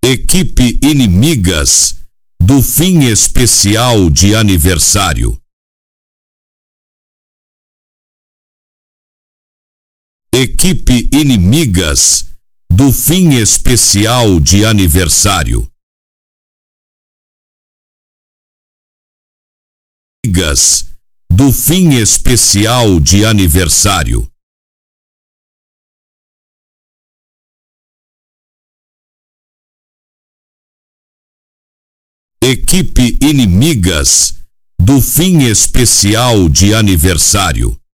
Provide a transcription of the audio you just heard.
Equipe inimigas do fim especial de aniversário. Equipe inimigas do fim especial de aniversário. Inimigas do fim especial de aniversário. Equipe inimigas do fim especial de aniversário.